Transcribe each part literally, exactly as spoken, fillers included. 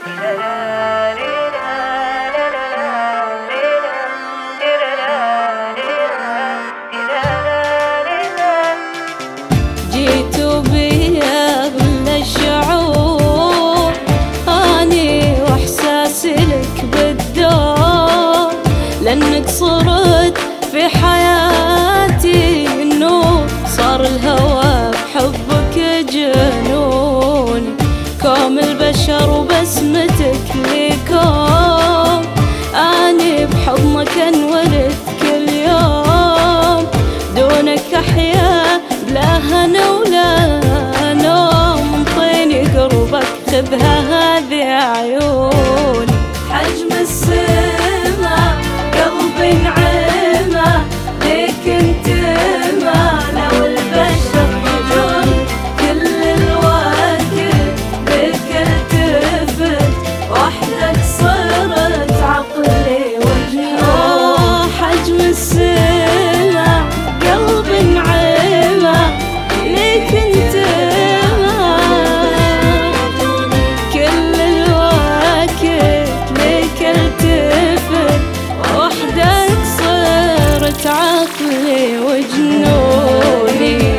جيتوا بيا بالشعور اني واحساسي لك بالدور، لانك صرت في حياتي النور، صار الهوى بحبك جنون، كوم البشر وبسمتك ليكم، اني بحضنك انولد كل يوم، دونك احيا بلا هنا ولا نوم، انطيني قربك خذها هذه عيوني، حجم السما قلبي نعمة ليك انت ما لو البشر يجون، كل الواكب بك التفت، وحدك صرت عقلي وجنون، حجم السما قلبي نعمة ليك انت كل الواكب ليك التفت، وحدك صرت عقلي وجنوني.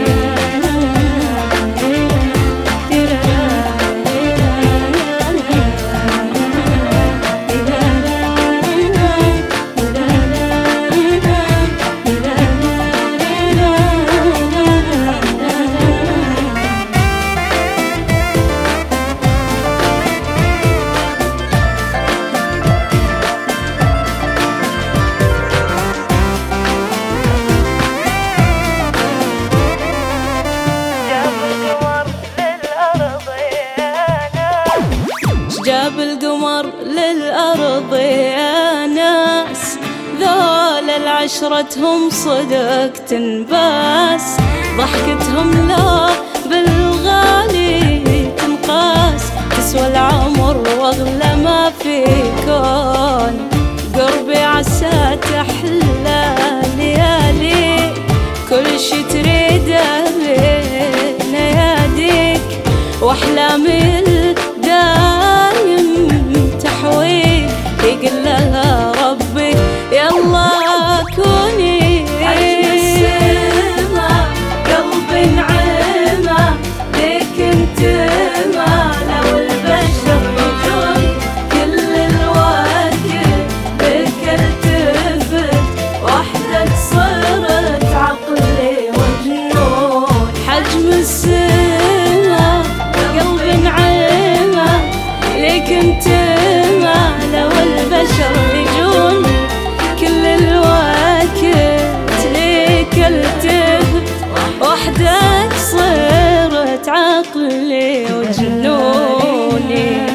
جاب القمر للأرض يا ناس، ذول عشرتهم صدق تنباس، ضحكتهم لا بالغالي تنقاس، تسوى العمر واغلى ما في كون، قربي عسى تحلى ليالي، كل شي تريده بين يديك، واحلامي دايم تحويك، يقول لها ربي يلا كوني، حجم السما قلبي نعمة ليك انت ما لو البشر يجون، كل الواكب بك التفت، وحدك صرت عقلي وجنون، حجم السما قلبي نعمة ليك انت ما لو البشر يجون، كل الواكب ليك التفت، وحدك صرت عقلي وجنوني.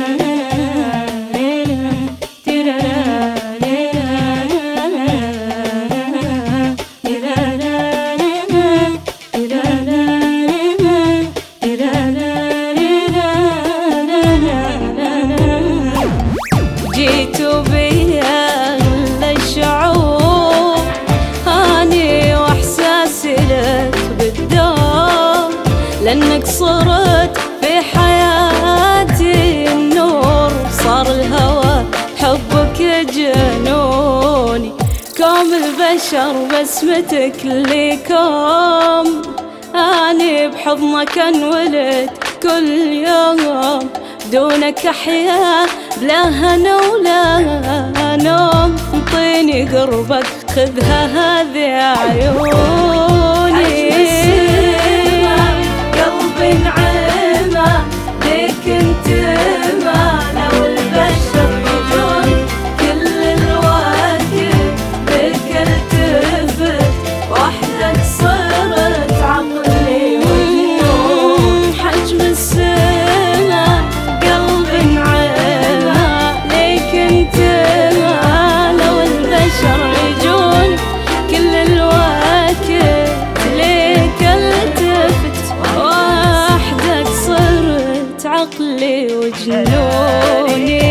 جيتوا بيا للشعور اني واحساسي لك بالدور، لانك صرت في حياتي النور، صار الهوى حبك جنوني، كوم البشر بسمتك ليكم، اني بحضنك انولد كل يوم، دونك احيا بلا هنا ولا نوم، انطيني قربك خذها هذه عيوني، حجم السما قلبي نعمة ليك انت ما لو البشر يجون، كل الواكب بك التفت، وحدك صرت عقلي وجنون، حجم السما قلبي نعمة ليك انت ما لو البشر يجون، كل الواكب ليك التفت، وحدك صرت عقلي وجنوني.